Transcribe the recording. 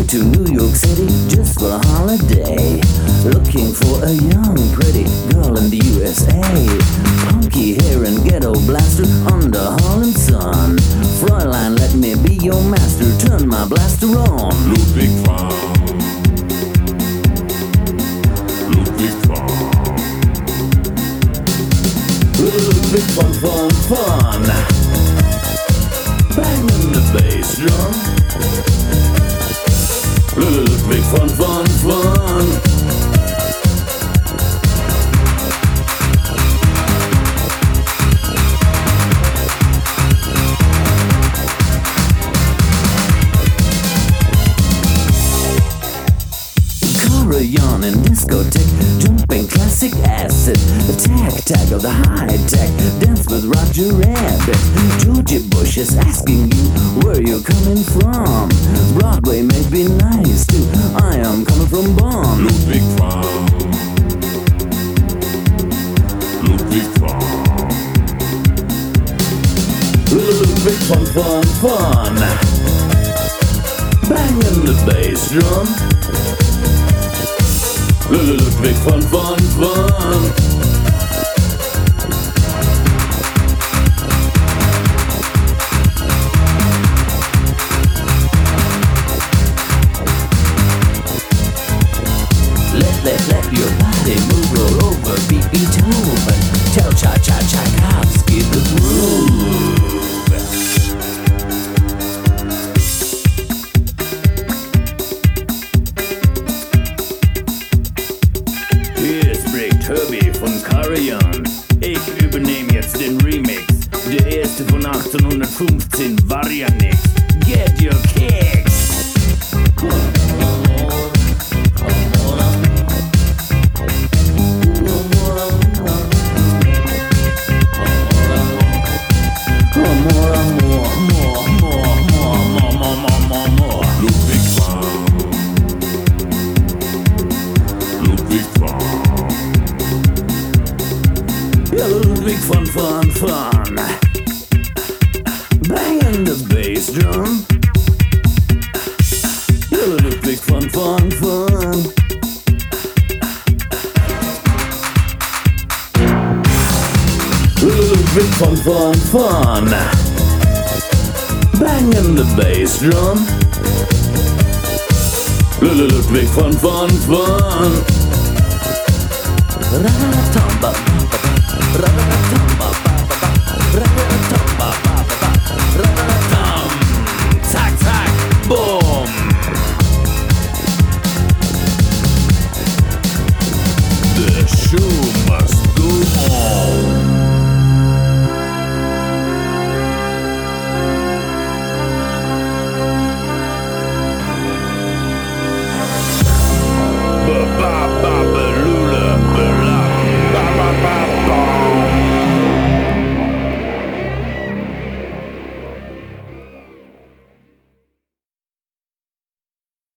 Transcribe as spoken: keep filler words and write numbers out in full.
to New York City just for a holiday, looking for a young, pretty girl in the U S A. Punky hair and ghetto blaster under Harlem sun. Fräulein, let me be your master, turn my blaster on. Ludwig van, Ludwig van, Ludwig fun, fun, fun. Banging the bass drum. Ludwig fun, fun, fun. Yawn and discotheque, jumping classic acid, attack tag of the high tech, dance with Roger Rabbit. Georgie Bush is asking you where you're coming from. Broadway may be nice too, I am coming from Bonn. Ludwig van, Ludwig van, Ludwig fun, fun, fun. Banging the bass drum. Ludwig fun, fun, fun. Let, let, let your body move, roll over, beat Beethoven. Tell Cha-Cha-Tchaikovsky the groove. Herbie von Karajan. Ich übernehme jetzt den Remix. Der erste von achtzehnhundertfünfzehn war ja nix. Get your kicks! Ludwig van, Ludwig van. Ludwig fun, fun, fun. Banging the bass drum. Ludwig fun, fun, fun. Ludwig fun, fun, fun. Banging the bass drum. Ludwig fun, fun, fun. Ra-ra-ra-tum-ba. Zack, zack, boom. The shoe.